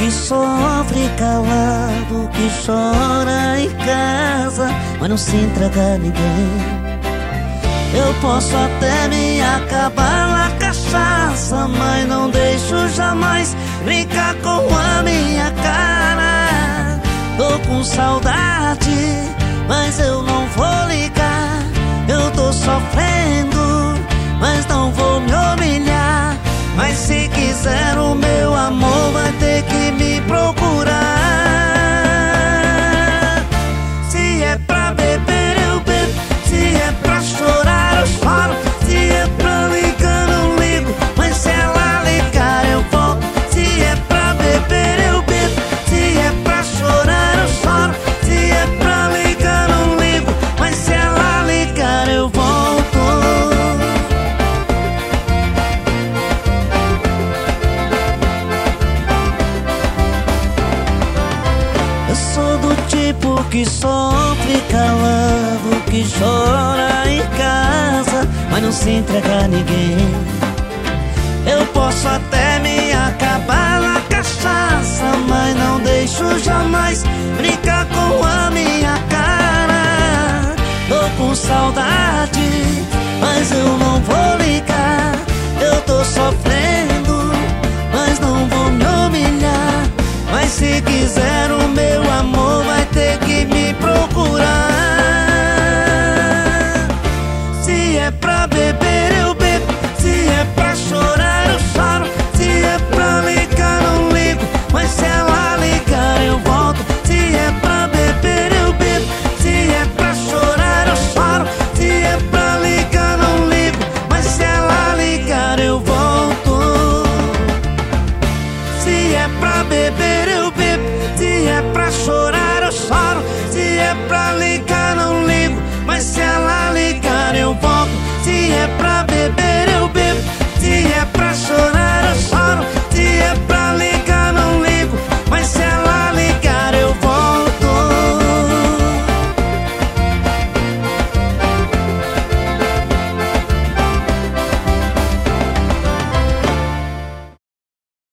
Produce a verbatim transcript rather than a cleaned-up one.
que sofre calado, que chora em casa, mas não se entrega a ninguém. Eu posso até me acabar na cachaça, mas não deixo jamais brincar com a minha cara. Tô com saudade, mas eu não vou ligar. Eu tô sofrendo, mas não vou me humilhar. Mas se quiser o meu amor, vai ter que me procurar. Se é pra beber, eu bebo. Se é pra chorar, eu choro. Se é pra ligar, não ligo. Mas se ela ligar, eu volto. Se é pra beber, eu bebo. Se é pra chorar, eu choro. Se é pra ligar, não ligo. Mas se ela ligar, eu volto. Eu sou do tipo que sofre calado, que chora em casa, mas não se entrega a ninguém. Eu posso até me acabar na cachaça, mas não deixo jamais brincar com a minha cara. Tô com saudade, mas eu não vou ligar. Eu tô sofrendo, mas não vou me humilhar. Mas se quiser o meu amor, vai ter que me procurar. Se é pra beber, eu bebo. Se é pra chorar, eu choro. Se é pra ligar, não ligo. Mas se ela ligar, eu volto. Se é pra beber, eu bebo. Se é pra chorar, eu choro. Se é pra ligar, não ligo. Mas se ela ligar, eu volto. Se é pra beber, eu bebo. Se é pra chorar, eu choro. Se é pra ligar,